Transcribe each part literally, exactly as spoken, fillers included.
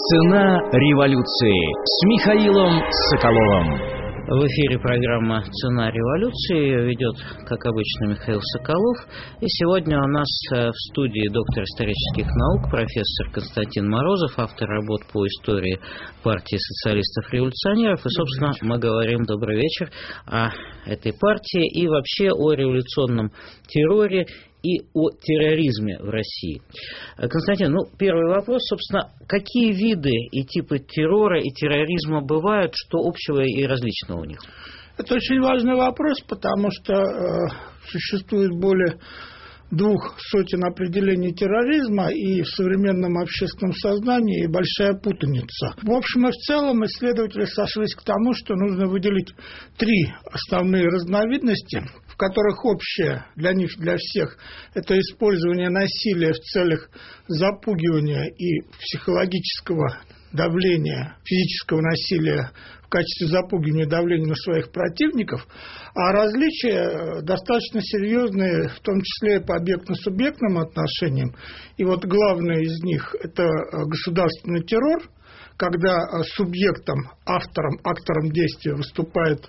Цена революции с Михаилом Соколовым. В эфире программа «Цена революции». Ее ведет, как обычно, Михаил Соколов. И сегодня у нас в студии доктор исторических наук, профессор Константин Морозов, автор работ по истории партии социалистов-революционеров. И, собственно, мы говорим, добрый вечер, о этой партии и вообще о революционном терроре и о терроризме в России. Константин, ну, первый вопрос, собственно, какие виды и типы террора и терроризма бывают, что общего и различного у них? Это очень важный вопрос, потому что э, существует более двух сотен определений терроризма, и в современном общественном сознании большая путаница. В общем и в целом исследователи сошлись к тому, что нужно выделить три основные разновидности, в которых общее для них, для всех, это использование насилия в целях запугивания и психологического давления, физического насилия в качестве запугивания и давления на своих противников, а различия достаточно серьезные, в том числе и по объектно-субъектным отношениям. И вот главное из них – это государственный террор, когда субъектом, автором, актором действия выступает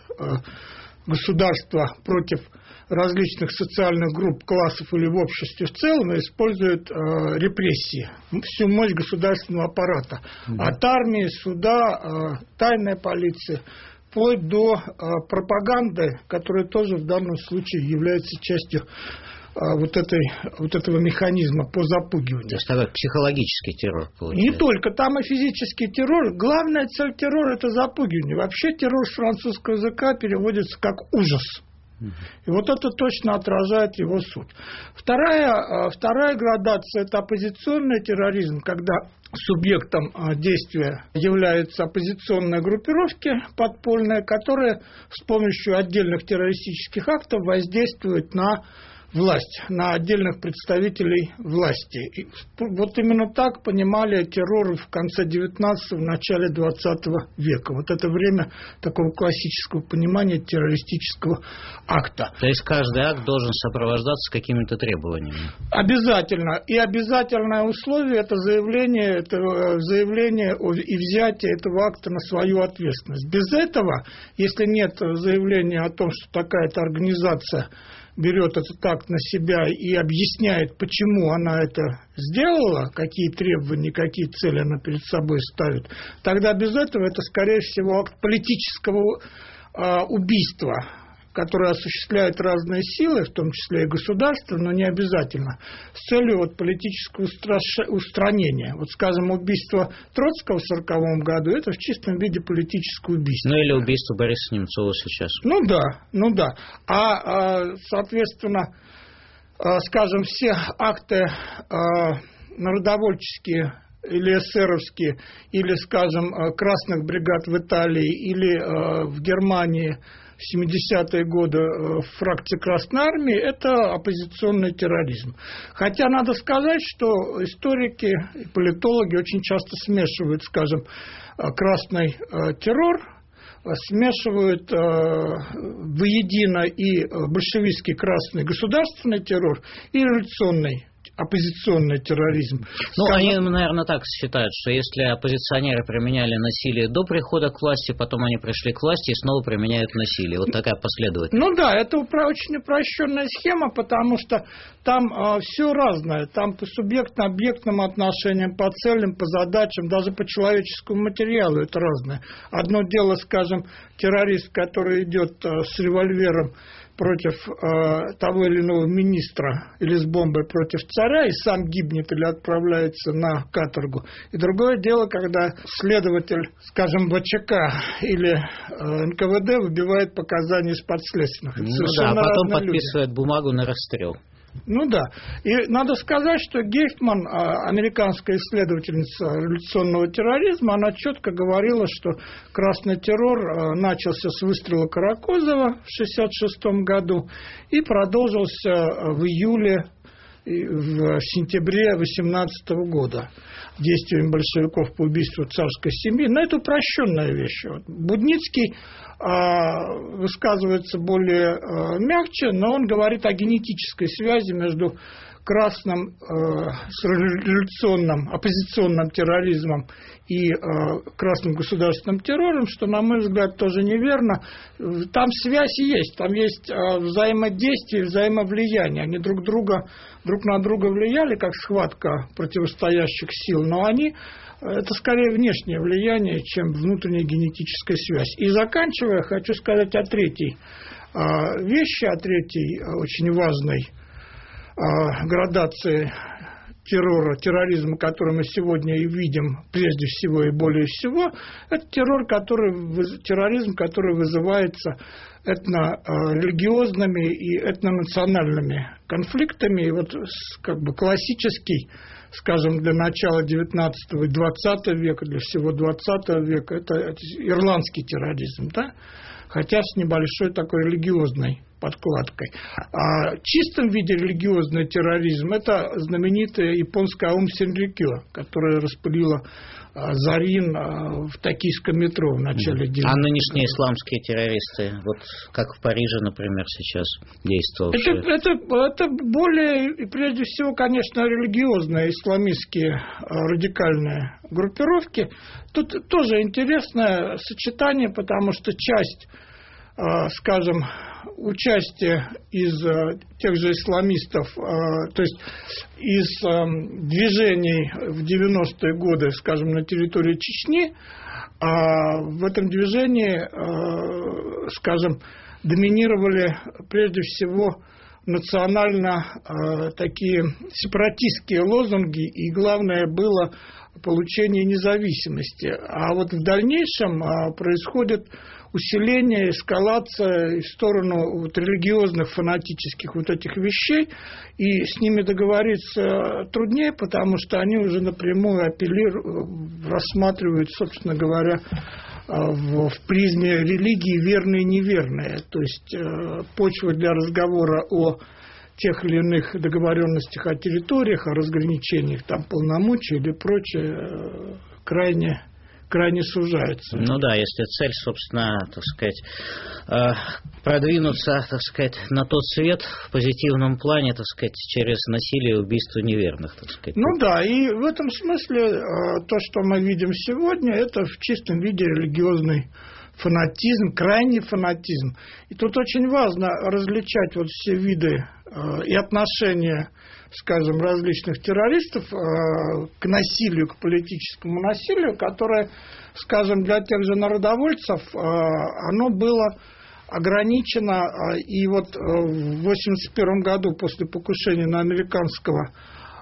государство против различных социальных групп, классов или в обществе в целом, и использует э, репрессии, всю мощь государственного аппарата. Да. От армии, суда, э, тайной полиции, вплоть до э, пропаганды, которая тоже в данном случае является частью э, вот, этой, вот этого механизма по запугиванию. То есть такой психологический террор получается. Не только, там и физический террор. Главная цель террора – это запугивание. Вообще террор с французского языка переводится как ужас. И вот это точно отражает его суть. Вторая, вторая градация – это оппозиционный терроризм, когда субъектом действия являются оппозиционные группировки подпольные, которые с помощью отдельных террористических актов воздействуют на власть, на отдельных представителей власти. И вот именно так понимали террор в конце девятнадцатого, в начале двадцатого века. Вот это время такого классического понимания террористического акта. То есть каждый акт должен сопровождаться какими-то требованиями? Обязательно. И обязательное условие – это заявление, это заявление и взятие этого акта на свою ответственность. Без этого, если нет заявления о том, что такая-то организация берет этот акт на себя и объясняет, почему она это сделала, какие требования, какие цели она перед собой ставит, тогда без этого это, скорее всего, акт политического э, убийства, которое осуществляют разные силы, в том числе и государство, но не обязательно, с целью вот политического устраш... устранения. Вот, скажем, убийство Троцкого в сороковом году – это в чистом виде политическое убийство. Ну, или убийство Бориса Немцова сейчас. Ну, да, ну, да. А, соответственно, скажем, все акты народовольческие или эсеровские, или, скажем, красных бригад в Италии, или в Германии в семидесятые годы в фракции Красной Армии, это оппозиционный терроризм. Хотя надо сказать, что историки и политологи очень часто смешивают, скажем, красный террор, смешивают воедино и большевистский красный государственный террор, и революционный оппозиционный терроризм. Ну, Скажем... они, наверное, так считают, что если оппозиционеры применяли насилие до прихода к власти, потом они пришли к власти и снова применяют насилие. Вот такая последовательность. Ну да, это очень упрощенная схема, потому что там э, все разное. Там по субъектно-объектным отношениям, по целям, по задачам, даже по человеческому материалу это разное. Одно дело, скажем, террорист, который идет э, с револьвером против э, того или иного министра или с бомбой против царя и сам гибнет или отправляется на каторгу. И другое дело, когда следователь, скажем, ВЧК или э, эн ка вэ дэ выбивает показания из подследственных. Ну да, а потом подписывает люди. бумагу на расстрел. Ну да. И надо сказать, что Гейфман, американская исследовательница революционного терроризма, она четко говорила, что красный террор начался с выстрела Каракозова в шестьдесят шестом году и продолжился в июле, в сентябре восемнадцатого года действиями большевиков по убийству царской семьи. Но это упрощенная вещь. Будницкий высказывается более мягче, но он говорит о генетической связи между красным, э, с революционным, оппозиционным терроризмом и э, красным государственным террором, что, на мой взгляд, тоже неверно. Там связь есть, там есть э, взаимодействие, взаимовлияние. Они друг, друга, друг на друга влияли, как схватка противостоящих сил, но они, это скорее внешнее влияние, чем внутренняя генетическая связь. И заканчивая, хочу сказать о третьей э, вещи, о третьей э, очень важной э, градации террора, терроризма, который мы сегодня и видим прежде всего и более всего, это террор, который, терроризм, который вызывается этно-религиозными и этнонациональными конфликтами. И вот как бы классический, скажем, для начала девятнадцатого и двадцатого века, для всего двадцатого века, это, это ирландский терроризм, да? Хотя с небольшой такой религиозной подкладкой. А в чистом виде религиозный терроризм – это знаменитая японская Аум Синрикё, которая распылила а, Зарин а, в токийском метро в начале девяностых. А нынешние исламские террористы, вот как в Париже, например, сейчас действовавшие? Это, это, это более, и прежде всего, конечно, религиозные исламистские а, радикальные группировки. Тут тоже интересное сочетание, потому что часть, а, скажем, участие из тех же исламистов, то есть из движений в девяностые годы, скажем, на территории Чечни, в этом движении, скажем, доминировали прежде всего национально такие сепаратистские лозунги, и главное было получение независимости. А вот в дальнейшем происходит усиление, эскалация в сторону вот религиозных, фанатических вот этих вещей, и с ними договориться труднее, потому что они уже напрямую апеллируют, рассматривают, собственно говоря, в, в призме религии верные и неверные. То есть почва для разговора о тех или иных договоренностях о территориях, о разграничениях там полномочий или прочее крайне крайне сужается. Ну да, если цель, собственно, так сказать, продвинуться, так сказать, на тот свет в позитивном плане, так сказать, через насилие и убийство неверных, так сказать. Ну да, и в этом смысле то, что мы видим сегодня, это в чистом виде религиозный фанатизм, крайний фанатизм. И тут очень важно различать вот все виды и отношения, скажем, различных террористов к насилию, к политическому насилию, которое, скажем, для тех же народовольцев, оно было ограничено. И вот в восемьдесят первом году после покушения на американского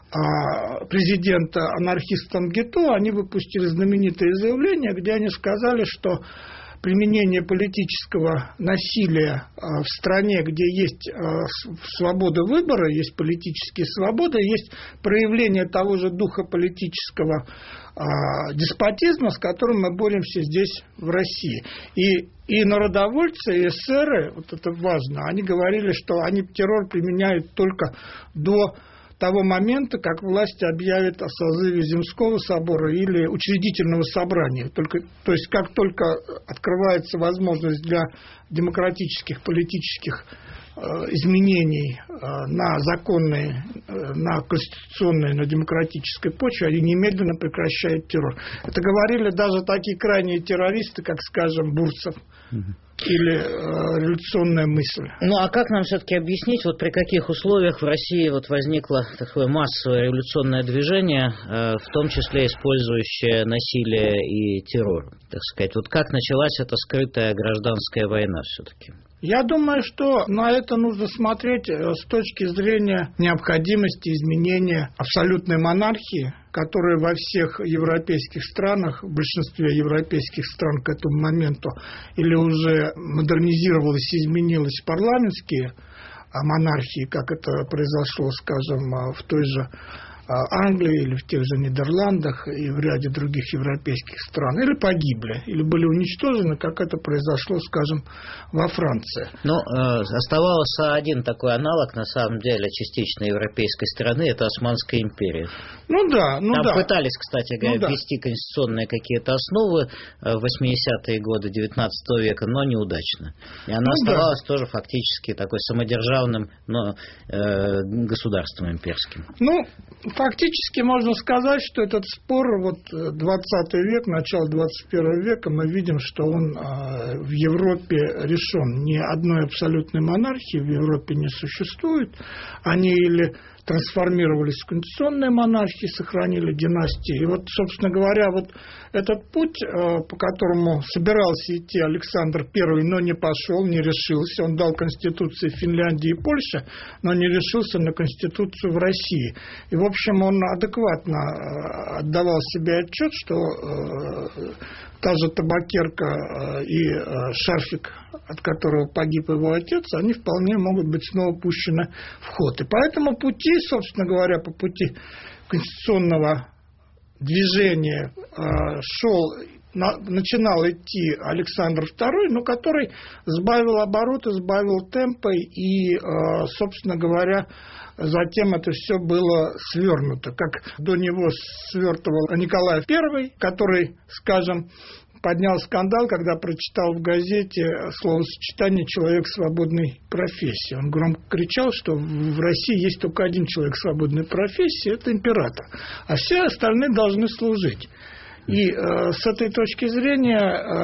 президента анархиста Нгито они выпустили знаменитое заявление, где они сказали, что применение политического насилия в стране, где есть свобода выбора, есть политические свободы, есть проявление того же духа политического деспотизма, с которым мы боремся здесь, в России. И, и народовольцы, и эсеры, вот это важно, они говорили, что они террор применяют только до того момента, как власть объявит о созыве Земского собора или учредительного собрания. Только, то есть, как только открывается возможность для демократических, политических э, изменений э, на законные, э, на конституционные, на демократической почве, они немедленно прекращают террор. Это говорили даже такие крайние террористы, как, скажем, Бурцев. Или э, революционная мысль. Ну, а как нам все-таки объяснить, вот при каких условиях в России вот возникло такое массовое революционное движение, э, в том числе использующее насилие и террор, так сказать? Вот как началась эта скрытая гражданская война все-таки? Я думаю, что на это нужно смотреть с точки зрения необходимости изменения абсолютной монархии, которая во всех европейских странах, в большинстве европейских стран к этому моменту, или уже модернизировалась, изменилась парламентские монархии, как это произошло, скажем, в той же Англии или в тех же Нидерландах и в ряде других европейских стран, или погибли, или были уничтожены, как это произошло, скажем, во Франции. Ну, э, оставался один такой аналог, на самом деле, частично европейской страны, это Османская империя. Ну да, ну Там да. пытались, кстати говоря, ну, ввести да. конституционные какие-то основы в восьмидесятые годы девятнадцатого века, но неудачно. И она ну, оставалась да. тоже фактически такой самодержавным, но э, государством имперским. Ну, фактически можно сказать, что этот спор, вот двадцатый век, начало двадцать первого века, мы видим, что он э, в Европе решен. Ни одной абсолютной монархии в Европе не существует. Они или трансформировались в конституционные монархии, сохранили династии. И вот, собственно говоря, вот этот путь, по которому собирался идти Александр Первый, но не пошел, не решился. Он дал конституции Финляндии и Польши, но не решился на конституцию в России. И, в общем, он адекватно отдавал себе отчет, что та же табакерка и шарфик, от которого погиб его отец, они вполне могут быть снова пущены в ход. И по этому пути, собственно говоря, по пути конституционного движения шел, начинал идти Александр Второй, но который сбавил обороты, сбавил темпы, и, собственно говоря, затем это все было свернуто, как до него свертывал Николай Первый, который, скажем, поднял скандал, когда прочитал в газете словосочетание «человек свободной профессии». Он громко кричал, что в России есть только один человек свободной профессии – это император, а все остальные должны служить. И э, с этой точки зрения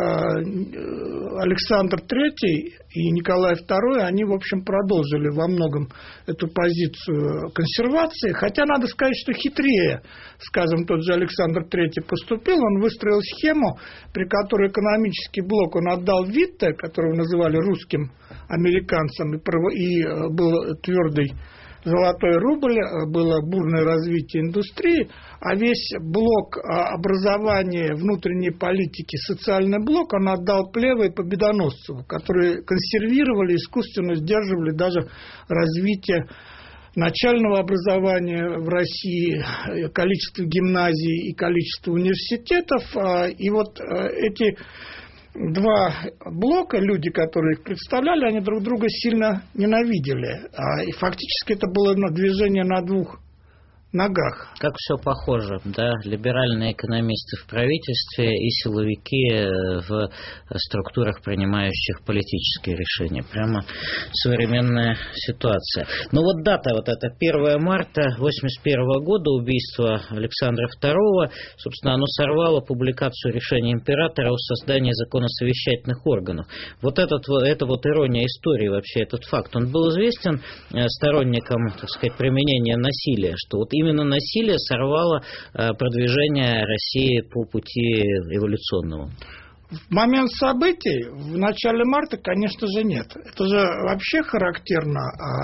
э, Александр Третий и Николай Второй, они, в общем, продолжили во многом эту позицию консервации. Хотя надо сказать, что хитрее, скажем, тот же Александр Третий поступил. Он выстроил схему, при которой экономический блок он отдал Витте, которого называли русским американцем, и, и был твердый золотой рубль, было бурное развитие индустрии, а весь блок образования, внутренней политики, социальный блок он отдал Плеве и Победоносцеву, которые консервировали, искусственно сдерживали даже развитие начального образования в России, количество гимназий и количество университетов. И вот эти два блока, люди, которые их представляли, они друг друга сильно ненавидели. И фактически это было движение на двух ногах. Как все похоже, да, либеральные экономисты в правительстве и силовики в структурах, принимающих политические решения. Прямо современная ситуация. Но вот дата, вот это первое марта восемьдесят первого года, убийство Александра Второго, собственно, оно сорвало публикацию решения императора о создании законосовещательных органов. Вот этот, это вот ирония истории вообще, этот факт. Он был известен сторонникам, так сказать, применения насилия, что вот именно насилие сорвало продвижение России по пути эволюционному. В момент событий, в начале марта, конечно же, нет. Это же вообще характерно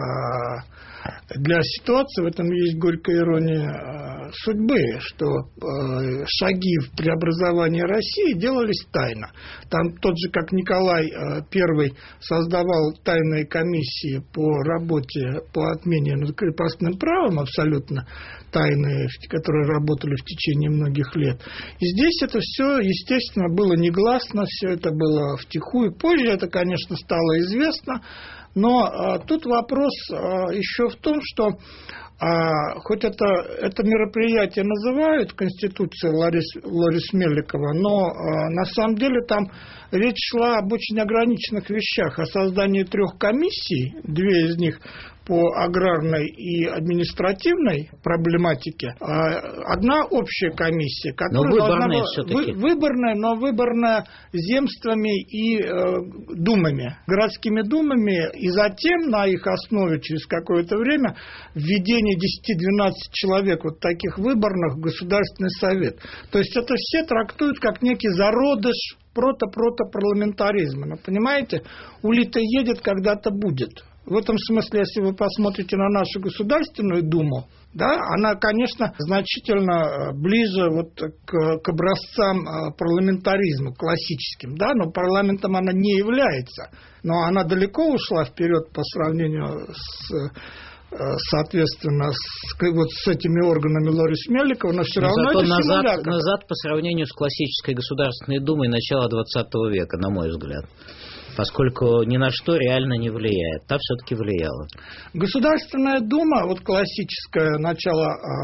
для ситуации, в этом есть горькая ирония судьбы, что шаги в преобразовании России делались тайно. Там тот же, как Николай Первый создавал тайные комиссии по работе, по отмене над крепостным правом, абсолютно тайные, которые работали в течение многих лет. И здесь это все, естественно, было негласно, все это было втихую. Позже это, конечно, стало известно. Но а, тут вопрос а, еще в том, что а, хоть это, это мероприятие называют Конституцией Ларис, Ларис Меликова, но а, на самом деле там речь шла об очень ограниченных вещах, о создании трех комиссий, две из них по аграрной и административной проблематике. Одна общая комиссия, которая но выборная, должна была, вы, выборная, но выборная земствами и э, думами, городскими думами, и затем на их основе через какое-то время введение десять-двенадцать человек вот таких выборных в Государственный совет. То есть это все трактуют как некий зародыш прото-прото-парламентаризма. Но, понимаете, улита едет, когда-то будет. В этом смысле, если вы посмотрите на нашу Государственную Думу, да, она, конечно, значительно ближе вот к, к образцам парламентаризма классическим, да, но парламентом она не является. Но она далеко ушла вперед по сравнению с соответственно, с, вот с этими органами Лорис Меликова, но все но равно это назад, симулятор. назад по сравнению с классической Государственной Думой начала двадцатого века, на мой взгляд. Поскольку ни на что реально не влияет. Та все-таки влияла. Государственная Дума, вот классическое начало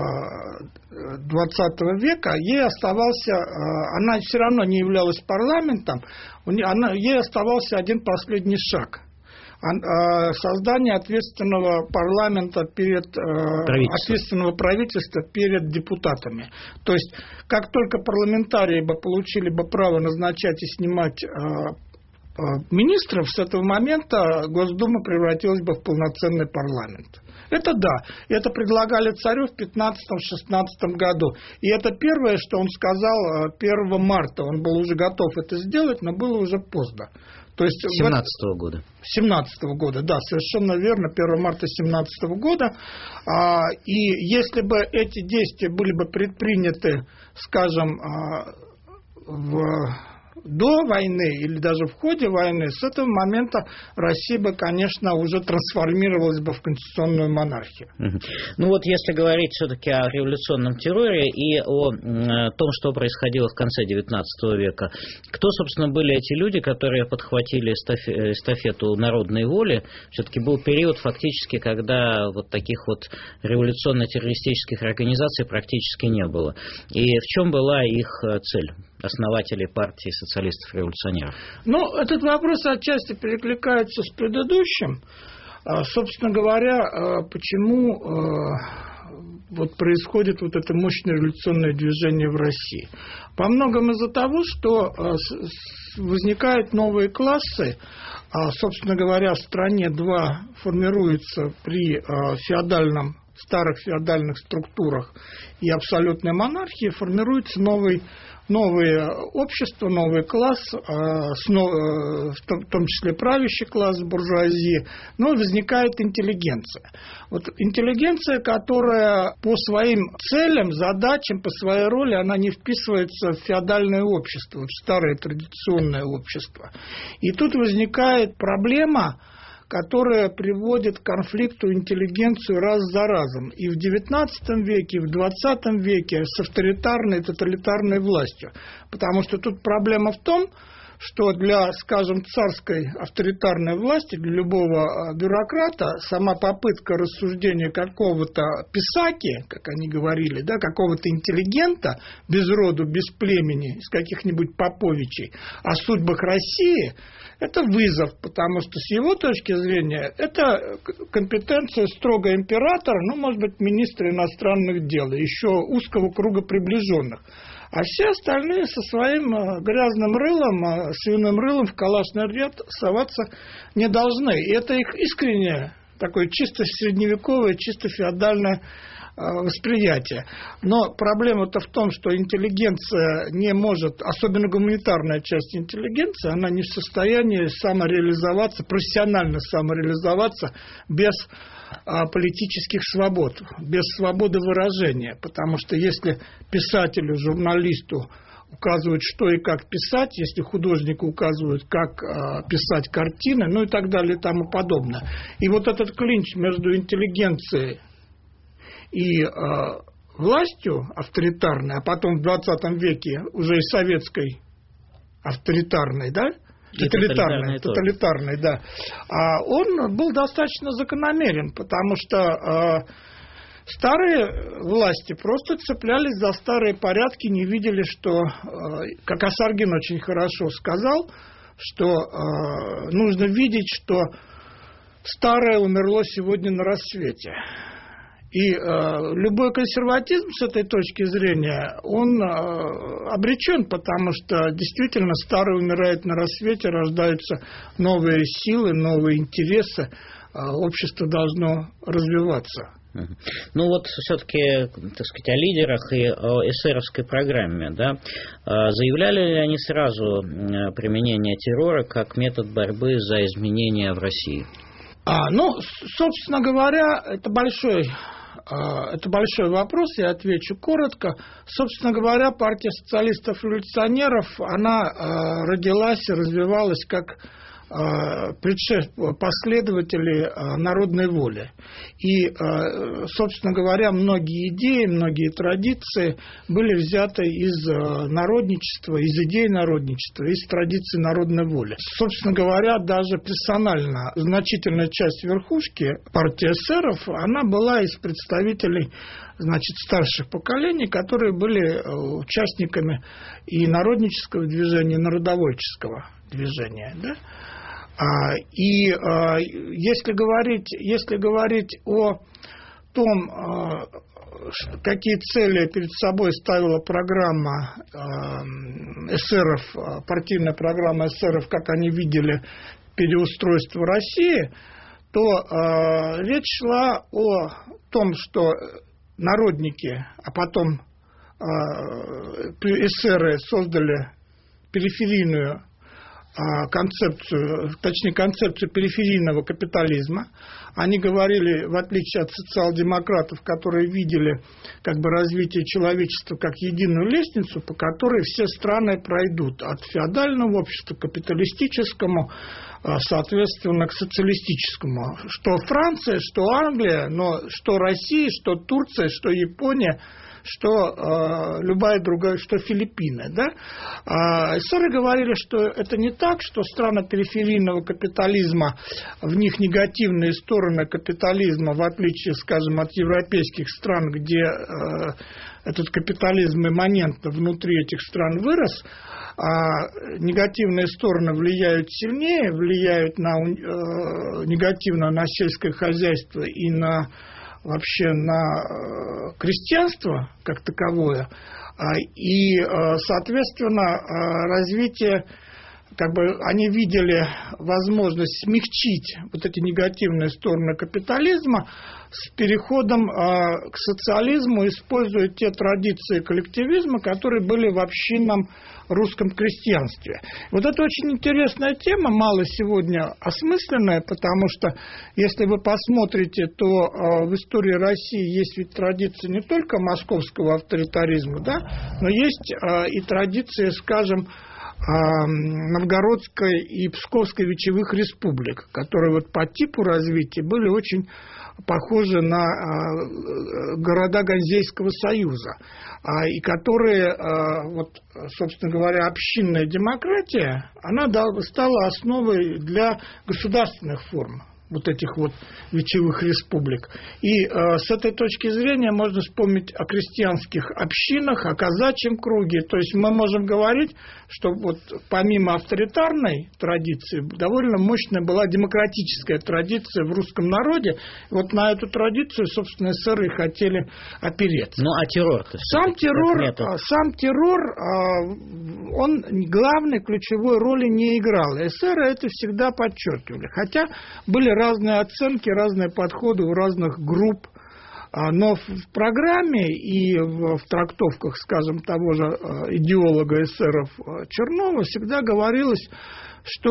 двадцатого века, ей оставался, она все равно не являлась парламентом, она, ей оставался один последний шаг. Создание ответственного парламента перед ответственного правительства перед депутатами. То есть, как только парламентарии бы получили бы право назначать и снимать министров, с этого момента Госдума превратилась бы в полноценный парламент. Это да. Это предлагали царю в пятнадцатом-шестнадцатом году. И это первое, что он сказал первого марта. Он был уже готов это сделать, но было уже поздно. То есть семнадцатого года. семнадцатого года, да, совершенно верно, первого марта семнадцатого года. И если бы эти действия были бы предприняты, скажем, в... до войны или даже в ходе войны, с этого момента Россия бы, конечно, уже трансформировалась бы в конституционную монархию. Ну вот если говорить все-таки о революционном терроре и о том, что происходило в конце девятнадцатого века, кто, собственно, были эти люди, которые подхватили эстафету народной воли? Все-таки был период фактически, когда вот таких вот революционно-террористических организаций практически не было. И в чем была их цель? Основателей партии социалистов-революционеров? Ну, этот вопрос отчасти перекликается с предыдущим. Собственно говоря, почему вот происходит вот это мощное революционное движение в России? По многому из-за того, что возникают новые классы, собственно говоря, в стране два формируются при феодальном старых феодальных структурах и абсолютной монархии, формируется новый, новое общество, новый класс, в том числе правящий класс буржуазии, но возникает интеллигенция. Вот интеллигенция, которая по своим целям, задачам, по своей роли, она не вписывается в феодальное общество, в старое традиционное общество. И тут возникает проблема, которая приводит к конфликту интеллигенцию раз за разом. И в девятнадцатом веке, и в двадцатом веке с авторитарной, тоталитарной властью. Потому что тут проблема в том, что для, скажем, царской авторитарной власти, для любого бюрократа, сама попытка рассуждения какого-то писаки, как они говорили, да, какого-то интеллигента, без роду, без племени, из каких-нибудь поповичей, о судьбах России, это вызов, потому что с его точки зрения это компетенция строго императора, ну, может быть, министра иностранных дел, еще узкого круга приближенных. А все остальные со своим грязным рылом, свиным рылом в калашный ряд соваться не должны. И это их искреннее, такое чисто средневековое, чисто феодальное восприятие. Но проблема-то в том, что интеллигенция не может, особенно гуманитарная часть интеллигенции, она не в состоянии самореализоваться, профессионально самореализоваться без политических свобод, без свободы выражения. Потому что если писателю, журналисту указывают, что и как писать, если художнику указывают, как писать картины, ну и так далее и тому подобное. И вот этот клинч между интеллигенцией и э, властью авторитарной, а потом в двадцатом веке уже и советской авторитарной, да, тоталитарной, тоталитарной, да, а он был достаточно закономерен, потому что э, старые власти просто цеплялись за старые порядки, не видели, что, э, как Осаргин очень хорошо сказал, что э, нужно видеть, что старое умерло сегодня на рассвете. И э, любой консерватизм с этой точки зрения, он э, обречен, потому что действительно старое умирает на рассвете, рождаются новые силы, новые интересы, э, общество должно развиваться. Ну вот все-таки, так сказать, о лидерах и о эсеровской программе, да, заявляли ли они сразу применение террора как метод борьбы за изменения в России? А, ну, собственно говоря, это большой... Это большой вопрос, я отвечу коротко. Собственно говоря, партия социалистов-революционеров, она родилась и развивалась как последователи народной воли. И, собственно говоря, многие идеи, многие традиции были взяты из народничества, из идей народничества, из традиций народной воли. Собственно говоря, даже персонально значительная часть верхушки партии эсеров, она была из представителей, значит, старших поколений, которые были участниками и народнического движения, и народовольческого движения, да? И если говорить, если говорить о том, какие цели перед собой ставила программа эсеров, партийная программа эсеров, как они видели переустройство России, то речь шла о том, что народники, а потом эсеры создали периферийную концепцию, точнее концепцию периферийного капитализма. Они говорили, в отличие от социал-демократов, которые видели как бы развитие человечества как единую лестницу, по которой все страны пройдут от феодального общества к капиталистическому, соответственно, к социалистическому. Что Франция, что Англия, но что Россия, что Турция, что Япония, что э, любая другая, что Филиппины. Да? А эсеры говорили, что это не так, что страны периферийного капитализма, в них негативные стороны капитализма, в отличие, скажем, от европейских стран, где э, этот капитализм имманентно внутри этих стран вырос, а негативные стороны влияют сильнее, влияют на, э, негативно на сельское хозяйство и на вообще на крестьянство как таковое, и, соответственно, развитие, как бы они видели возможность смягчить вот эти негативные стороны капитализма с переходом к социализму, используя те традиции коллективизма, которые были в общинном русском крестьянстве. Вот это очень интересная тема, мало сегодня осмысленная, потому что, если вы посмотрите, то в истории России есть ведь традиции не только московского авторитаризма, да, но есть и традиции, скажем, Новгородской и Псковской вечевых республик, которые вот по типу развития были очень похожи на города Ганзейского союза, и которые, вот, собственно говоря, общинная демократия, она стала основой для государственных форм вот этих вот вечевых республик. И э, с этой точки зрения можно вспомнить о крестьянских общинах, о казачьем круге. То есть мы можем говорить, что вот помимо авторитарной традиции довольно мощная была демократическая традиция в русском народе. Вот на эту традицию, собственно, эсеры хотели опереться. Ну, а террор-то? Сам террор, сам террор, он главной ключевой роли не играл. Эсеры это всегда подчеркивали. Хотя были разные оценки, разные подходы у разных групп, но в программе и в трактовках, скажем, того же идеолога эсеров Чернова всегда говорилось, что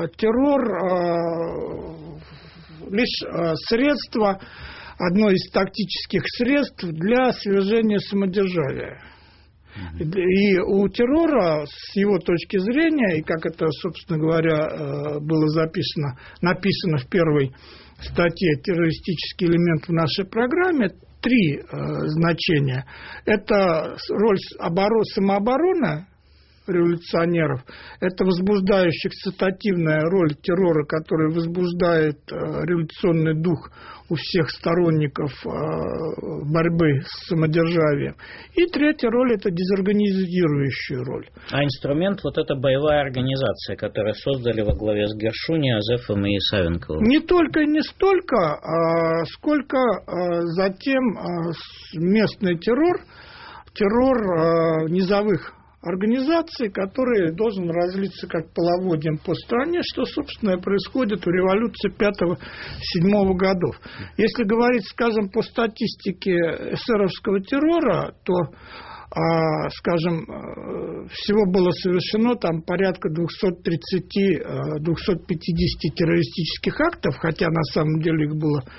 террор лишь средство, одно из тактических средств для свержения самодержавия. И у террора, с его точки зрения, и как это, собственно говоря, было записано, написано в первой статье «Террористический элемент» в нашей программе, три э, значения. Это роль оборон, самообороны революционеров, это возбуждающая эксцитативная роль террора, который возбуждает э, революционный дух у всех сторонников э, борьбы с самодержавием. И третья роль – это дезорганизирующая роль. А инструмент – вот эта боевая организация, которую создали во главе с Гершуни, Азефом и Савенковым. Не только и не столько, а сколько а, затем а, местный террор, террор а, низовых организаций, который должен разлиться как половодьем по стране, что, собственно, происходит в революции пятого-седьмого годов. Если говорить, скажем, по статистике эсеровского террора, то, а, скажем, всего было совершено там порядка двести тридцать - двести пятьдесят террористических актов, хотя на самом деле их было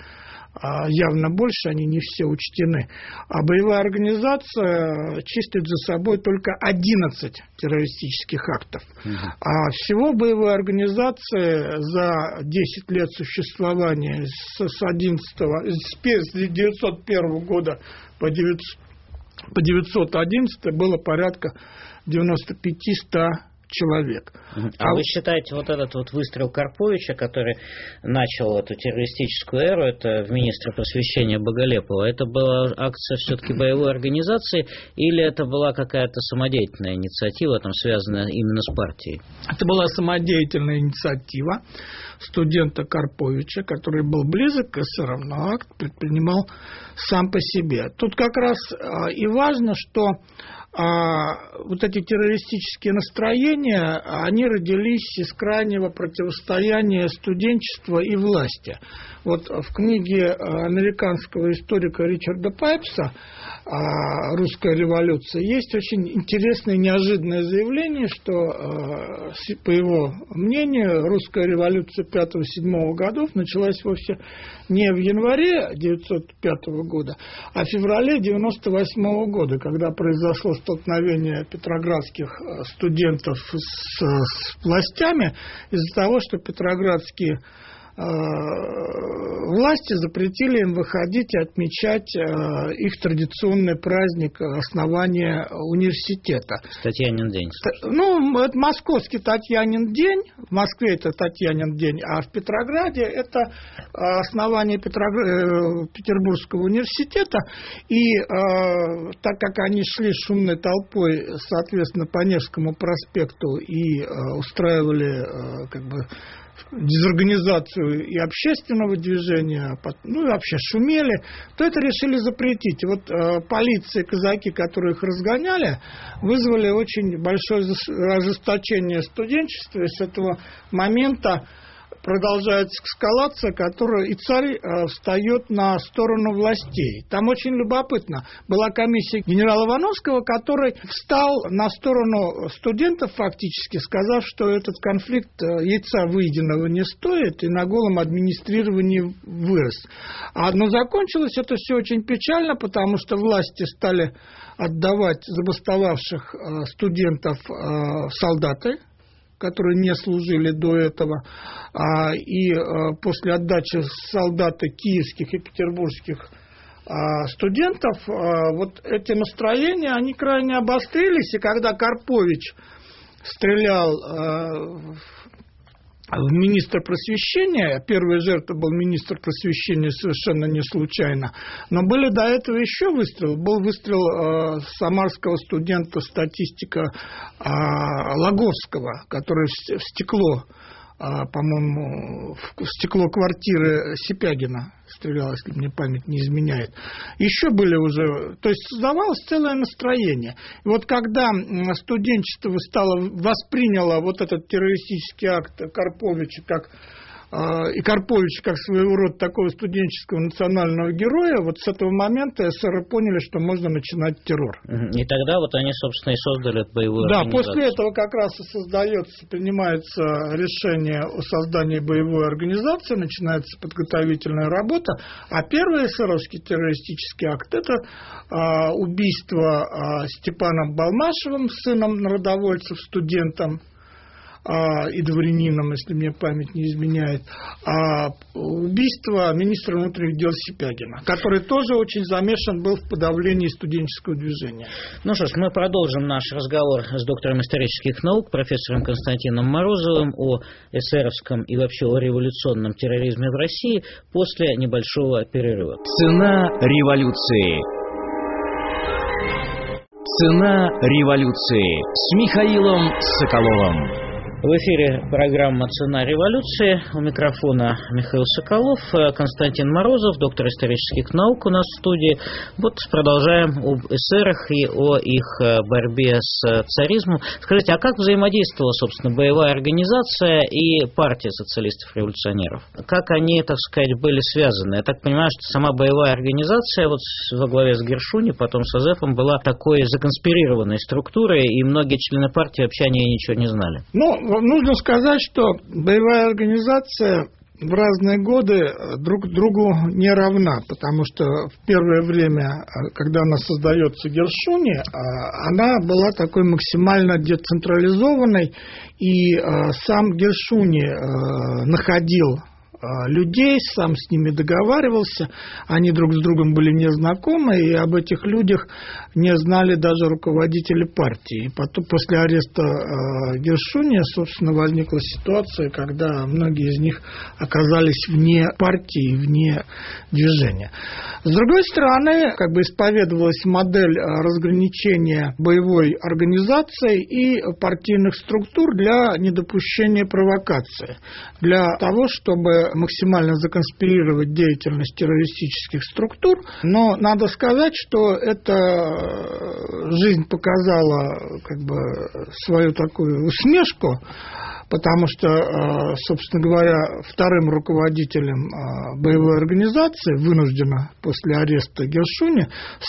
явно больше, они не все учтены. А боевая организация числит за собой только одиннадцать террористических актов. Угу. А всего боевой организации за десять лет существования с, одиннадцатого, с девятьсот первого года по девятьсот одиннадцатый было порядка девяносто пять-сто человек. А, а вы считаете, вот этот вот выстрел Карповича, который начал эту террористическую эру, это в министра просвещения Боголепова, это была акция все-таки боевой организации или это была какая-то самодеятельная инициатива, там связанная именно с партией? Это была самодеятельная инициатива студента Карповича, который был близок к эсерам, но акт предпринимал сам по себе. Тут как раз и важно, что А вот эти террористические настроения, они родились из крайнего противостояния студенчества и власти. Вот в книге американского историка Ричарда Пайпса «Русская революция» есть очень интересное неожиданное заявление, что, по его мнению, русская революция пятого-седьмого годов началась вовсе не в январе девятьсот пятого года, а в феврале девяносто восьмого года, когда произошло столкновение петроградских студентов с, с властями из-за того, что петроградские э, власти запретили им выходить и отмечать э, их традиционный праздник основания университета. Татьянин день. Ну, это московский Татьянин день, в Москве это Татьянин день, а в Петрограде это основание Петроград... Петербургского университета. И э, так как они шли шумной толпой, соответственно, по Невскому проспекту и э, устраивали э, как бы дезорганизацию и общественного движения, ну и вообще шумели, то это решили запретить. И вот э, полиция, казаки, которые их разгоняли, вызвали очень большое ожесточение студенчества, и с этого момента продолжается эскалация, которая и царь э, встает на сторону властей. Там очень любопытно. Была комиссия генерала Ивановского, который встал на сторону студентов фактически, сказав, что этот конфликт э, яйца выеденного не стоит и на голом администрировании вырос. А, но закончилось это все очень печально, потому что власти стали отдавать забастовавших э, студентов э, в солдаты, которые не служили до этого, и после отдачи солдаты киевских и петербургских студентов, вот эти настроения, они крайне обострились, и когда Карпович стрелял в министра просвещения, первая жертва был министр просвещения совершенно не случайно, но были до этого еще выстрелы. Был выстрел э, самарского студента статистика э, Лаговского, который в, в стекло, э, по-моему, в, в стекло квартиры Сипягина стрелял, если мне память не изменяет. Еще были уже... То есть создавалось целое настроение. И вот когда студенчество стало, восприняло вот этот террористический акт Карповича как... и Карпович как своего рода такого студенческого национального героя, вот с этого момента эсеры поняли, что можно начинать террор. И тогда вот они, собственно, и создали эту боевую да, организацию. Да, после этого как раз и создается, принимается решение о создании боевой организации, начинается подготовительная работа, а первый эсеровский террористический акт – это а, убийство а, Степаном Балмашевым, сыном народовольцев, студентом, и дворянином, если мне память не изменяет, а убийство министра внутренних дел Сипягина, который тоже очень замешан был в подавлении студенческого движения. Ну что ж, мы продолжим наш разговор с доктором исторических наук, профессором Константином Морозовым о эсеровском и вообще о революционном терроризме в России после небольшого перерыва. Цена революции. Цена революции с Михаилом Соколовым. В эфире программа «Цена революции». У микрофона Михаил Соколов, Константин Морозов, доктор исторических наук у нас в студии. Вот продолжаем об эсерах и о их борьбе с царизмом. Скажите, а как взаимодействовала, собственно, боевая организация и партия социалистов-революционеров? Как они, так сказать, были связаны? Я так понимаю, что сама боевая организация вот во главе с Гершуни, потом с Азефом, была такой законспирированной структурой, и многие члены партии вообще о ней ничего не знали. Ну, нужно сказать, что боевая организация в разные годы друг другу не равна, потому что в первое время, когда она создается Гершуни, она была такой максимально децентрализованной, и сам Гершуни находил людей, сам с ними договаривался, они друг с другом были не знакомы, и об этих людях не знали даже руководители партии. И потом, после ареста э, Гершуни, собственно, возникла ситуация, когда многие из них оказались вне партии, вне движения. С другой стороны, как бы исповедовалась модель разграничения боевой организации и партийных структур для недопущения провокации, для того, чтобы максимально законспирировать деятельность террористических структур. Но надо сказать, что эта жизнь показала как бы свою такую усмешку, потому что, собственно говоря, вторым руководителем боевой организации, вынужденно после ареста Гершуни,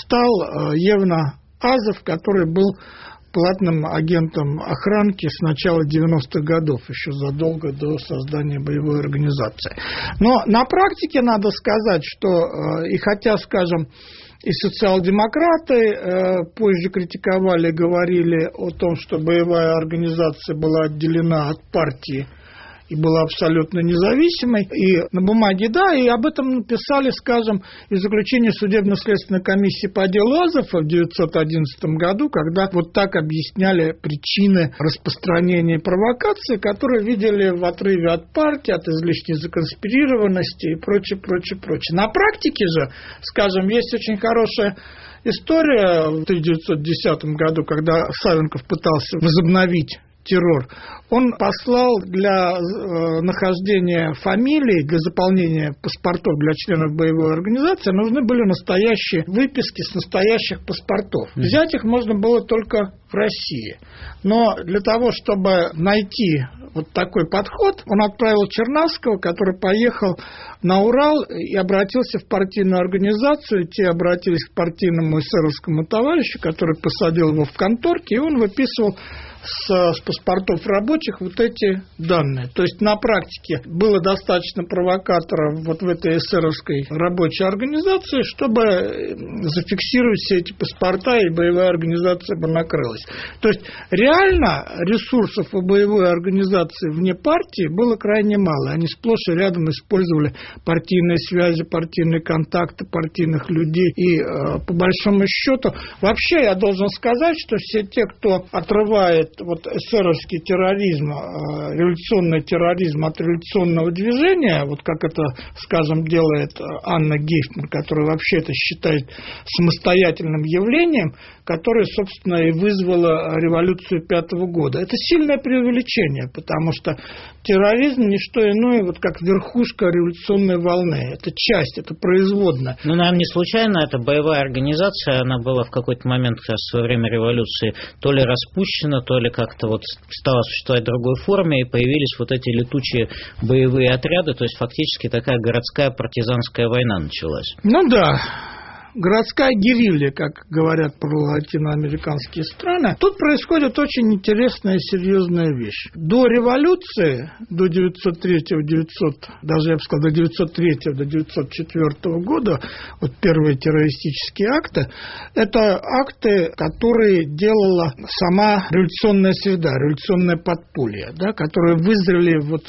стал Евна Азов, который был платным агентом охранки с начала девяностых годов, еще задолго до создания боевой организации. Но на практике надо сказать, что, и хотя, скажем, и социал-демократы э, позже критиковали, говорили о том, что боевая организация была отделена от партии и была абсолютно независимой. И на бумаге, да, и об этом написали, скажем, и заключение судебно-следственной комиссии по делу Азова в девятьсот одиннадцатом году, когда вот так объясняли причины распространения провокации, которые видели в отрыве от партии, от излишней законспирированности и прочее, прочее, прочее. На практике же, скажем, есть очень хорошая история в тысяча девятьсот десятом году, когда Савенков пытался возобновить террор, он послал для э, нахождения фамилий, для заполнения паспортов для членов боевой организации, нужны были настоящие выписки с настоящих паспортов. Mm-hmm. Взять их можно было только в России. Но для того, чтобы найти вот такой подход, он отправил Чернавского, который поехал на Урал и обратился в партийную организацию. Те обратились к партийному эсеровскому товарищу, который посадил его в конторке, и он выписывал С, с паспортов рабочих вот эти данные. То есть на практике было достаточно провокаторов вот в этой эсеровской рабочей организации, чтобы зафиксировать все эти паспорта, и боевая организация бы накрылась. То есть реально ресурсов у боевой организации вне партии было крайне мало. Они сплошь и рядом использовали партийные связи, партийные контакты, партийных людей. И э, по большому счету, вообще я должен сказать, что все те, кто отрывает вот эсеровский терроризм, революционный терроризм от революционного движения, вот как это, скажем, делает Анна Гейфман, которая вообще это считает самостоятельным явлением, которое, собственно, и вызвало революцию пятого года. Это сильное преувеличение, потому что терроризм не что иное, вот как верхушка революционной волны. Это часть, это производная. Ну, наверное, не случайно эта боевая организация, она была в какой-то момент как раз во время революции то ли распущена, то ли как-то вот стала существовать в другой форме, и появились вот эти летучие боевые отряды, то есть фактически такая городская партизанская война началась. Ну да. Городская герилья, как говорят про латиноамериканские страны. Тут происходит очень интересная и серьезная вещь. До революции, до девятьсот третьего, девятьсот, даже я бы сказал, до девятьсот третьего, до девятьсот четвёртого года, вот первые террористические акты, это акты, которые делала сама революционная среда, революционное подполье, да, которые вызрели вот,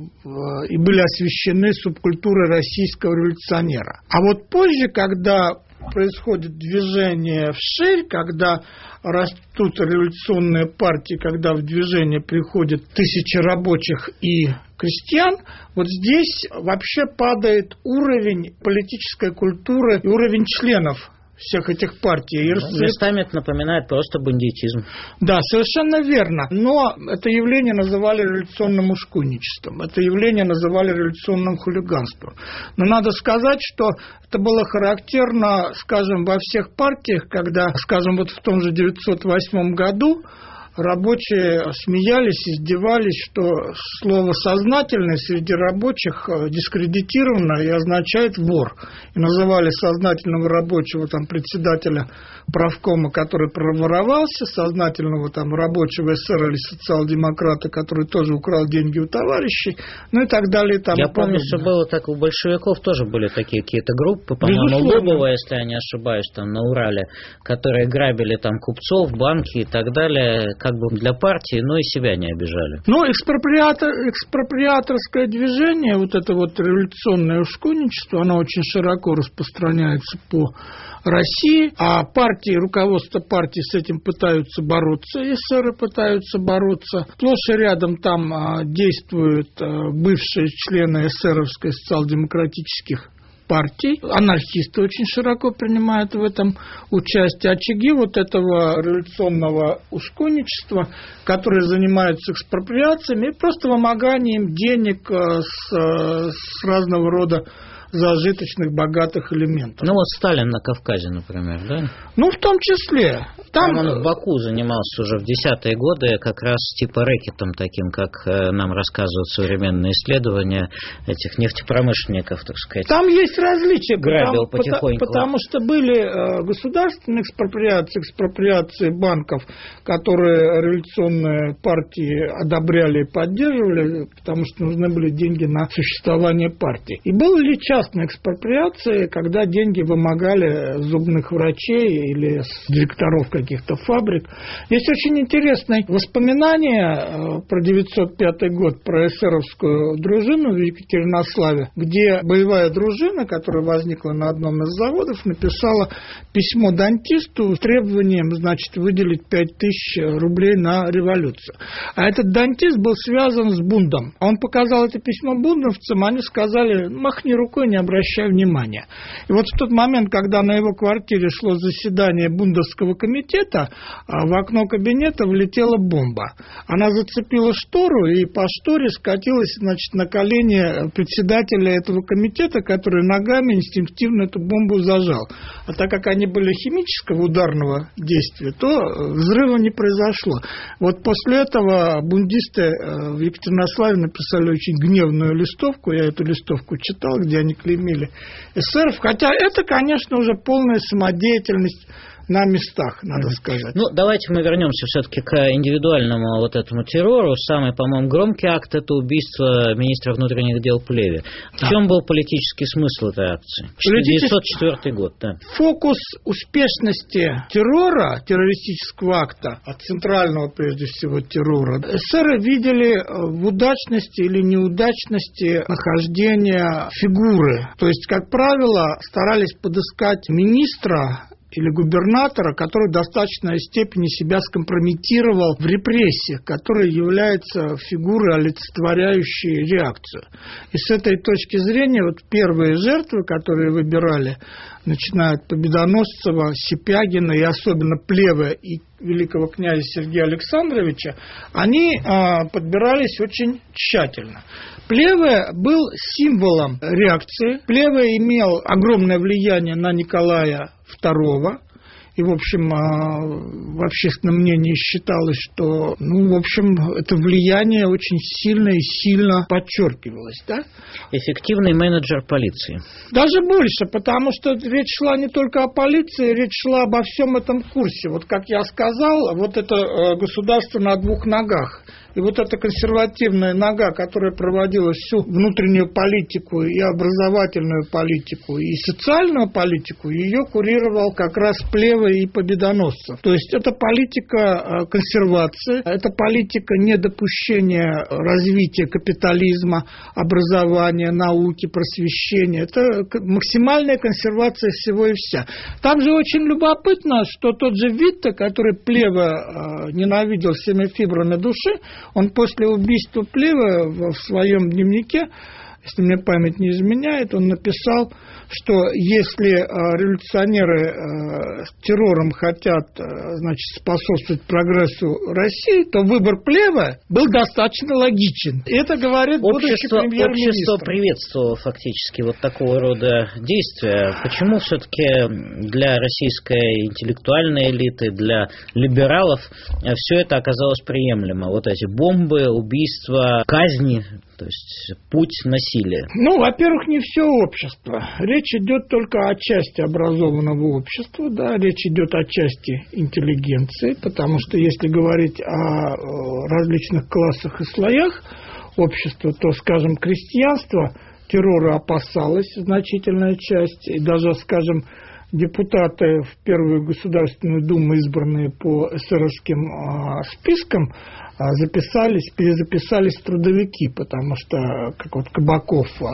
и были освещены субкультурой российского революционера. А вот позже, когда происходит движение вширь, когда растут революционные партии, когда в движение приходят тысячи рабочих и крестьян, вот здесь вообще падает уровень политической культуры и уровень членов всех этих партий. Ну, местами это напоминает просто бандитизм. Да, совершенно верно. Но это явление называли революционным ушкуйничеством. Это явление называли революционным хулиганством. Но надо сказать, что это было характерно, скажем, во всех партиях, когда, скажем, вот в том же девятьсот восьмом году рабочие смеялись, издевались, что слово «сознательный» среди рабочих дискредитировано и означает «вор». И называли сознательного рабочего там, председателя правкома, который проворовался, сознательного там, рабочего эсера или социал-демократа, который тоже украл деньги у товарищей, ну и так далее. И тому Я помню, подобное. что было так, у большевиков тоже были такие какие-то группы, по-моему, Лобова, если я не ошибаюсь, там на Урале, которые грабили там купцов, банки и так далее, как бы для партии, но и себя не обижали. Ну, экспроприатор, экспроприаторское движение, вот это вот революционное ушкунничество, оно очень широко распространяется по России, а партии, руководство партии с этим пытаются бороться, эсеры пытаются бороться. Сплошь и рядом там а, действуют а, бывшие члены эсеровской социал-демократических партий. Анархисты очень широко принимают в этом участие. Очаги вот этого революционного ушкунничества, которые занимаются экспроприациями и просто вымоганием денег с, с разного рода зажиточных, богатых элементов. Ну вот Сталин на Кавказе, например, да? Ну, в том числе. Там, Там он в Баку занимался уже в десятые годы как раз типа рэкетом таким, как нам рассказывают современные исследования этих нефтепромышленников, так сказать. Там есть различия. Грабил потому, потихоньку. Потому что были государственные экспроприации, экспроприации банков, которые революционные партии одобряли и поддерживали, потому что нужны были деньги на существование партии. И были ли частные экспроприации, когда деньги вымогали зубных врачей или с директоров каких-то фабрик. Есть очень интересное воспоминание про девятьсот пятый год, про эсеровскую дружину в Екатеринославе, где боевая дружина, которая возникла на одном из заводов, написала письмо дантисту с требованием, значит, выделить пять тысяч рублей на революцию. А этот дантист был связан с Бундом. Он показал это письмо бундовцам, они сказали: махни рукой, не обращай внимания. И вот в тот момент, когда на его квартире шло заседание бундовского комитета, в окно кабинета влетела бомба. Она зацепила штору и по шторе скатилась, значит, на колени председателя этого комитета, который ногами инстинктивно эту бомбу зажал. А так как они были химического ударного действия, то взрыва не произошло. Вот после этого бундисты в Екатеринославе написали очень гневную листовку, я эту листовку читал, где они клеймили эсеров, хотя это, конечно, уже полная самодеятельность на местах, надо сказать. Ну, давайте мы вернемся все-таки к индивидуальному вот этому террору. Самый, по-моему, громкий акт – это убийство министра внутренних дел Плеве. В да. чем был политический смысл этой акции? тысяча девятьсот четвёртый год, да. Фокус успешности террора, террористического акта, от центрального, прежде всего, террора, эсеры видели в удачности или неудачности нахождения фигуры. То есть, как правило, старались подыскать министра или губернатора, который в достаточной степени себя скомпрометировал в репрессиях, который является фигурой, олицетворяющей реакцию. И с этой точки зрения вот первые жертвы, которые выбирали, начиная от Победоносцева, Сипягина и особенно Плевы и великого князя Сергея Александровича, они а, подбирались очень тщательно. Плеве был символом реакции. Плеве имел огромное влияние на Николая второго. И, в общем, в общественном мнении считалось, что, ну, в общем, это влияние очень сильно и сильно подчеркивалось, да? Эффективный менеджер полиции. Даже больше, потому что речь шла не только о полиции, речь шла обо всем этом курсе. Вот, как я сказал, вот это государство на двух ногах. И вот эта консервативная нога, которая проводила всю внутреннюю политику, и образовательную политику, и социальную политику, ее курировал как раз Плеве и Победоносцев. То есть это политика консервации, это политика недопущения развития капитализма, образования, науки, просвещения. Это максимальная консервация всего и вся. Там же очень любопытно, что тот же Витте, который Плеве ненавидел всеми фибрами души, он после убийства Плеве в своем дневнике если мне память не изменяет, он написал, что если революционеры террором хотят, значит, способствовать прогрессу России, то выбор Плева был достаточно логичен. Это говорит будущий премьер-министр. Общество приветствовало фактически вот такого рода действия. Почему все-таки для российской интеллектуальной элиты, для либералов все это оказалось приемлемо? Вот эти бомбы, убийства, казни, то есть путь насилия. Ну, во-первых, не все общество. Речь идет только о части образованного общества, да, речь идет о части интеллигенции, потому что если говорить о различных классах и слоях общества, то, скажем, крестьянство террора опасалось, значительная часть, и даже, скажем, депутаты в Первую Государственную Думу, избранные по эсеровским э, спискам, э, записались, перезаписались трудовики, потому что, как вот Кабаков, э,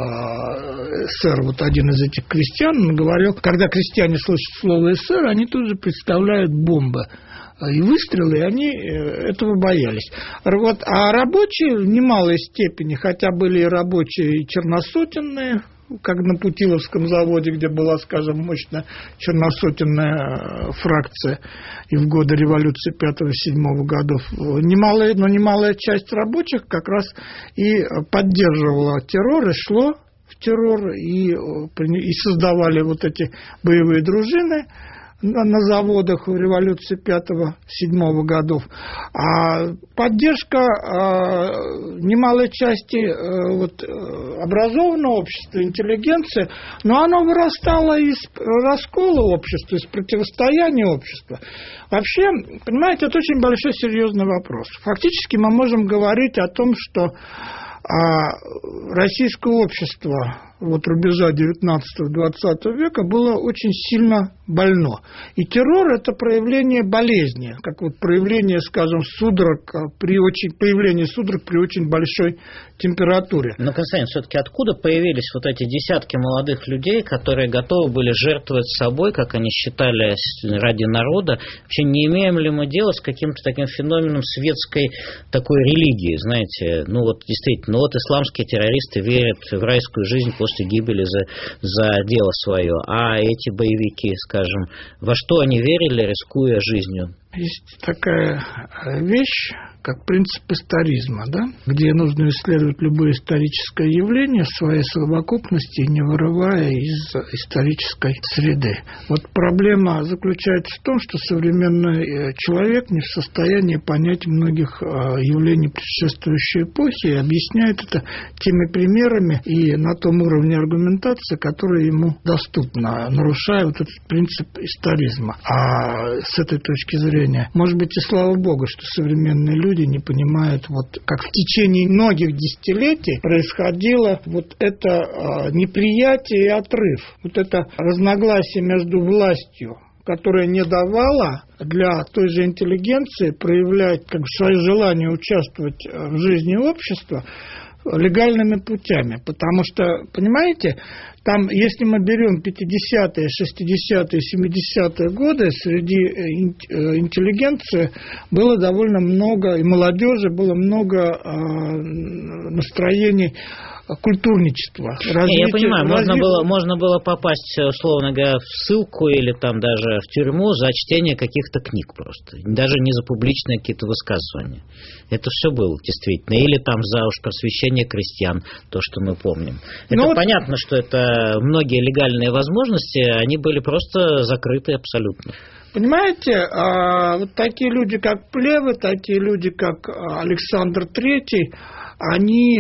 эсер, вот один из этих крестьян, он говорил, когда крестьяне слышат слово эсер, они тут же представляют бомбы и выстрелы, и они этого боялись. Вот, а рабочие в немалой степени, хотя были и рабочие и черносотенные, как на Путиловском заводе, где была, скажем, мощная черносотенная фракция и в годы революции пятого-седьмого годов. Немалая, но немалая часть рабочих как раз и поддерживала террор, и шло в террор, и, и создавали вот эти боевые дружины на заводах в революции пятого-седьмого годов. А поддержка э, немалой части э, вот, образованного общества, интеллигенции, но оно вырастало из раскола общества, из противостояния общества. Вообще, понимаете, это очень большой серьезный вопрос. Фактически мы можем говорить о том, что а российское общество вот рубежа девятнадцатого-двадцатого века было очень сильно больно. И террор – это проявление болезни, как вот проявление, скажем, судорог при очень, появление судорог при очень большой температуре. Но, Константин, все-таки откуда появились вот эти десятки молодых людей, которые готовы были жертвовать собой, как они считали, ради народа? Вообще не имеем ли мы дела с каким-то таким феноменом светской такой религии, знаете? Ну вот действительно, ну вот исламские террористы верят в райскую жизнь после гибели за, за дело свое, а эти боевики, скажем, во что они верили, рискуя жизнью? Есть такая вещь, как принцип историзма, да, где нужно исследовать любое историческое явление в своей совокупности, не вырывая из исторической среды. Вот проблема заключается в том, что современный человек не в состоянии понять многих явлений предшествующей эпохи и объясняет это теми примерами и на том уровне аргументации, который ему доступно, нарушая вот этот принцип историзма. А с этой точки зрения, может быть, и слава богу, что современные люди не понимают, вот как в течение многих десятилетий происходило вот это э, неприятие и отрыв, вот это разногласие между властью, которая не давала для той же интеллигенции проявлять как бы, свое желание участвовать в жизни общества легальными путями. Потому что, понимаете, там, если мы берем пятидесятые, шестидесятые, семидесятые годы, среди интеллигенции было довольно много, и молодежи было много э, настроений культурничества. Развитие, Я понимаю, развитие... можно, было, можно было попасть, условно говоря, в ссылку или там даже в тюрьму за чтение каких-то книг просто. Даже не за публичные какие-то высказывания. Это все было действительно. Или там за уж просвещение крестьян, то, что мы помним. Это ну, понятно, что это многие легальные возможности, они были просто закрыты абсолютно. Понимаете, вот такие люди, как Плевы, такие люди, как Александр Третий, они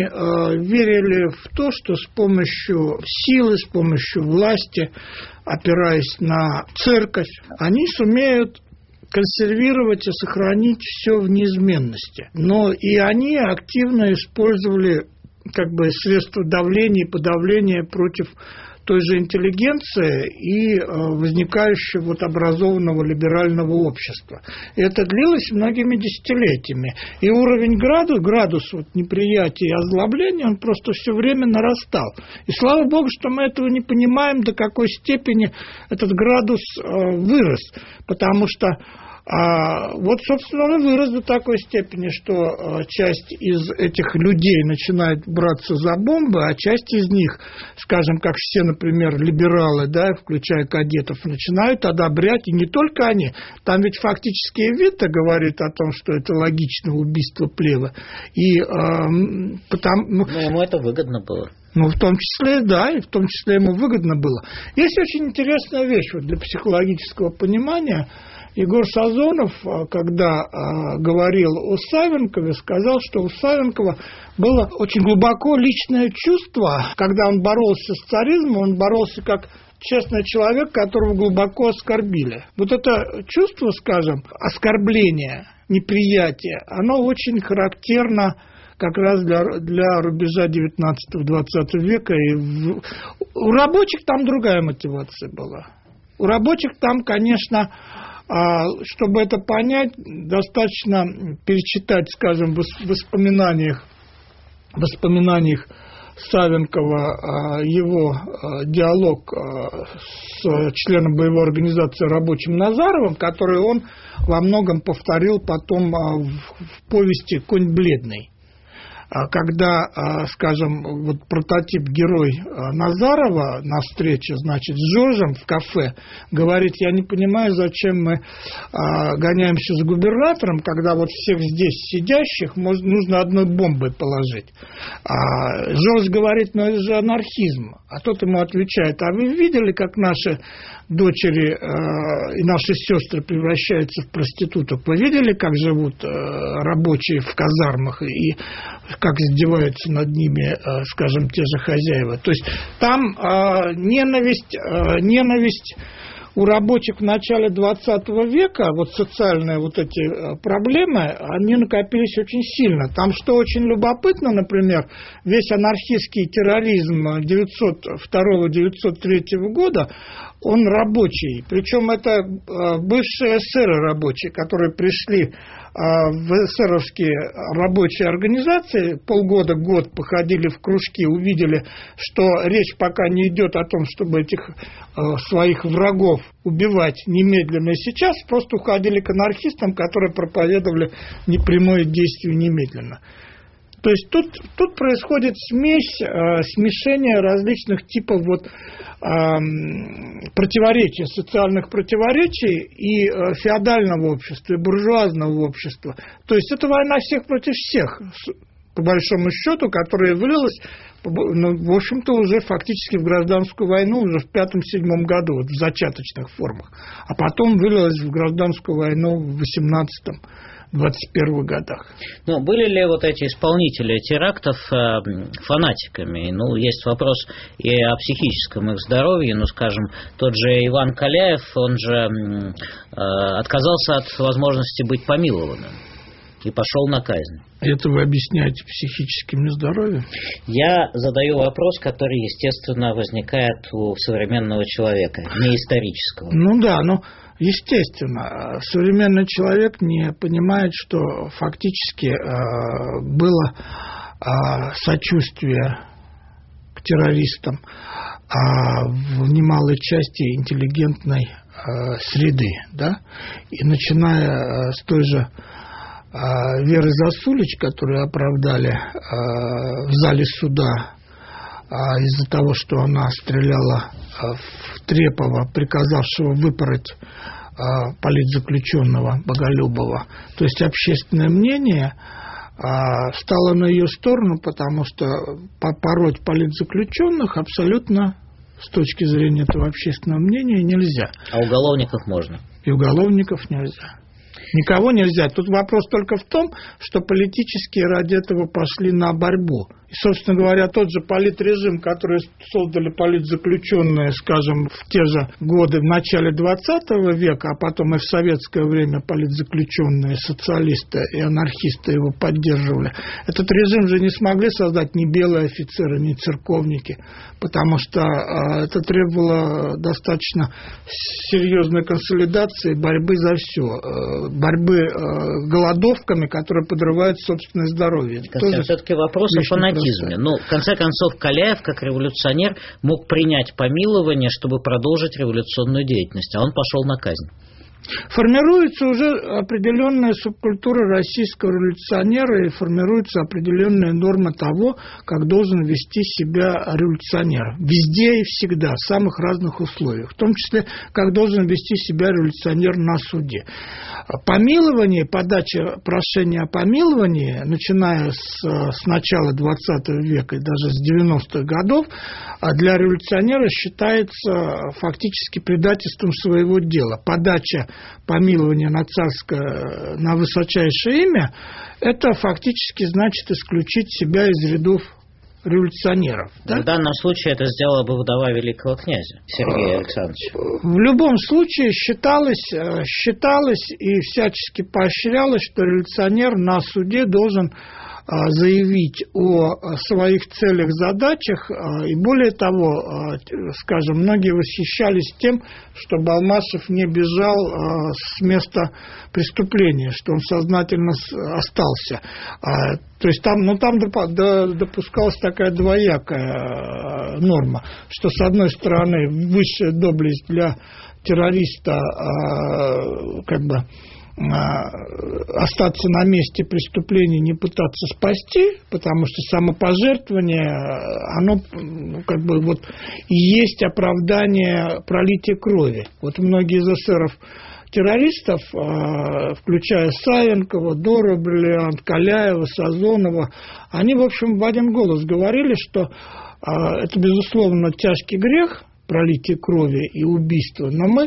верили в то, что с помощью силы, с помощью власти, опираясь на церковь, они сумеют консервировать и сохранить все в неизменности. Но и они активно использовали как бы средства давления и подавления против той же интеллигенции и э, возникающего вот образованного либерального общества. И это длилось многими десятилетиями. И уровень градус, градус вот неприятия и озлобления, он просто все время нарастал. И слава богу, что мы этого не понимаем, до какой степени этот градус э, вырос. Потому что А вот, собственно, он вырос до такой степени, что часть из этих людей начинает браться за бомбы, а часть из них, скажем, как все, например, либералы, да, включая кадетов, начинают одобрять, и не только они. Там ведь фактически Эвита говорит о том, что это логично убийство Плева. И э, потому, ну, Но ему это выгодно было. Ну, в том числе, да, и в том числе ему выгодно было. Есть очень интересная вещь вот для психологического понимания. Егор Сазонов, когда э, говорил о Савенкове, сказал, что у Савенкова было очень глубоко личное чувство. Когда он боролся с царизмом, он боролся как честный человек, которого глубоко оскорбили. Вот это чувство, скажем, оскорбления, неприятия, оно очень характерно как раз для, для рубежа девятнадцатого-двадцатого века. И в, у рабочих там другая мотивация была. У рабочих там, конечно, чтобы это понять, достаточно перечитать, скажем, в воспоминаниях, в воспоминаниях Савенкова его диалог с членом боевой организации рабочим Назаровым, который он во многом повторил потом в повести «Конь бледный». Когда, скажем, вот прототип герой Назарова на встрече, значит, с Жоржем в кафе говорит: я не понимаю, зачем мы гоняемся за губернатором, когда вот всех здесь сидящих нужно одной бомбой положить. А Жорж говорит: ну это же анархизм. А тот ему отвечает: а вы видели, как наши дочери э, и наши сестры превращаются в проституток? Вы видели, как живут э, рабочие в казармах и как издеваются над ними, э, скажем, те же хозяева? То есть там э, ненависть, э, ненависть у рабочих в начале двадцатого века, вот социальные вот эти проблемы, они накопились очень сильно. Там, что очень любопытно, например, весь анархистский терроризм девятьсот второго — девятьсот третьего года, он рабочий. Причем это бывшие эсеры рабочие, которые пришли в эсеровские рабочие организации, полгода, год походили в кружки, увидели, что речь пока не идет о том, чтобы этих своих врагов убивать немедленно и сейчас, просто уходили к анархистам, которые проповедовали непрямое действие немедленно. То есть тут, тут происходит смесь, э, смешение различных типов вот, э, противоречий, социальных противоречий и э, феодального общества, и буржуазного общества. То есть это война всех против всех, по большому счету, которая вылилась, ну, в общем-то, уже фактически в гражданскую войну уже в пятом-седьмом году, вот, в зачаточных формах. А потом вылилась в гражданскую войну в восемнадцатом двадцать первых годах. Ну, были ли вот эти исполнители терактов э, фанатиками? Ну, есть вопрос и о психическом их здоровье. Ну, скажем, тот же Иван Каляев, он же э, отказался от возможности быть помилованным и пошел на казнь. Это вы объясняете психическим нездоровьем? Я задаю вопрос, который, естественно, возникает у современного человека, не исторического. Ну да, ну, естественно, современный человек не понимает, что фактически э, было э, сочувствие к террористам э, в немалой части интеллигентной э, среды, да, и начиная э, с той же Веры Засулич, которую оправдали в зале суда из-за того, что она стреляла в Трепова, приказавшего выпороть политзаключенного Боголюбова. То есть общественное мнение стало на ее сторону, потому что пороть политзаключенных абсолютно с точки зрения этого общественного мнения нельзя. А уголовников можно? И уголовников нельзя. Никого нельзя. Тут вопрос только в том, что политические ради этого пошли на борьбу. И, собственно говоря, тот же политрежим, который создали политзаключенные, скажем, в те же годы, в начале двадцатого века, а потом и в советское время политзаключенные социалисты и анархисты его поддерживали. Этот режим же не смогли создать ни белые офицеры, ни церковники, потому что э, это требовало достаточно серьезной консолидации, борьбы за все. Э, борьбы э, голодовками, которые подрывают собственное здоровье. Все-таки вопрос о фанатизме. Ну, в конце концов, Каляев, как революционер, мог принять помилование, чтобы продолжить революционную деятельность, а он пошел на казнь. Формируется уже определенная субкультура российского революционера и формируется определенная норма того, как должен вести себя революционер. Везде и всегда, в самых разных условиях. В том числе, как должен вести себя революционер на суде. Помилование, подача прошения о помиловании, начиная с, с начала двадцатого века и даже с девяностых годов, для революционера считается фактически предательством своего дела. Подача помилования на царское, на высочайшее имя, это фактически значит исключить себя из рядов революционеров. Да? В данном случае это сделала бы вдова великого князя Сергея Александровича. В любом случае считалось, считалось и всячески поощрялось, что революционер на суде должен заявить о своих целях, задачах, и более того, скажем, многие восхищались тем, что Балмашев не бежал с места преступления, что он сознательно остался. То есть там, ну, там допускалась такая двоякая норма, что, с одной стороны, высшая доблесть для террориста, как бы, остаться на месте преступления, не пытаться спасти, потому что самопожертвование, оно как бы вот и есть оправдание пролития крови. Вот многие из эсеров террористов, включая Савенкова, Дора Бриллиант, Каляева, Сазонова, они, в общем, в один голос говорили, что это, безусловно, тяжкий грех, пролитие крови и убийство, но мы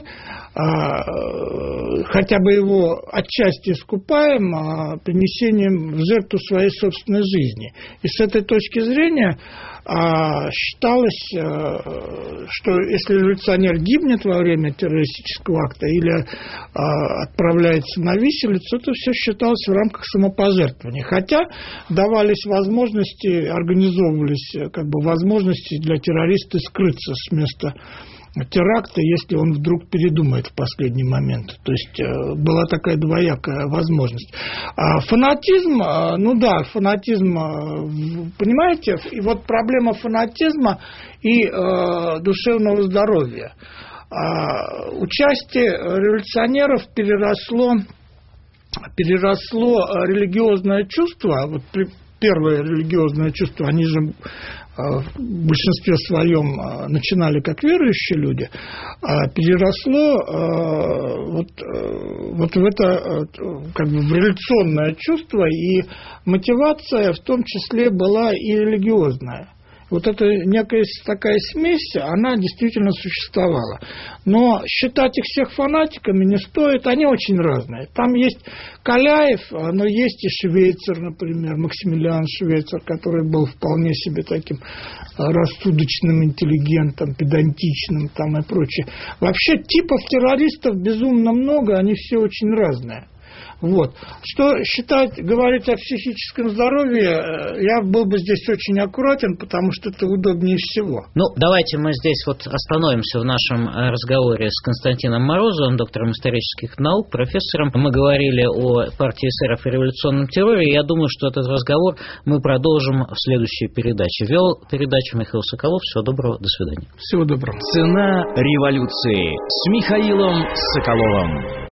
а, хотя бы его отчасти искупаем а, принесением в жертву своей собственной жизни. И с этой точки зрения а, считалось, а, что если революционер гибнет во время террористического акта или а, отправляется на виселицу, это все считалось в рамках самопожертвования. Хотя давались возможности, организовывались как бы возможности для террориста скрыться с места теракта, если он вдруг передумает в последний момент. То есть была такая двоякая возможность. А фанатизм, ну да, фанатизм, понимаете, и вот проблема фанатизма и э, душевного здоровья. А участие революционеров переросло, переросло религиозное чувство, вот первое религиозное чувство, они же в большинстве своем начинали как верующие люди, переросло вот, вот в это как бы в революционное чувство, и мотивация в том числе была и религиозная. Вот эта некая такая смесь, она действительно существовала. Но считать их всех фанатиками не стоит, они очень разные. Там есть Каляев, но есть и Швейцар, например, Максимилиан Швейцар, который был вполне себе таким рассудочным интеллигентом, педантичным там и прочее. Вообще типов террористов безумно много, они все очень разные. Вот. Что считать, говорить о психическом здоровье, я был бы здесь очень аккуратен, потому что это удобнее всего. Ну, давайте мы здесь вот остановимся в нашем разговоре с Константином Морозовым, доктором исторических наук, профессором. Мы говорили о партии эсеров и революционном терроре, и я думаю, что этот разговор мы продолжим в следующей передаче. Вел передачу Михаил Соколов. Всего доброго, до свидания. Всего доброго. Цена революции с Михаилом Соколовым.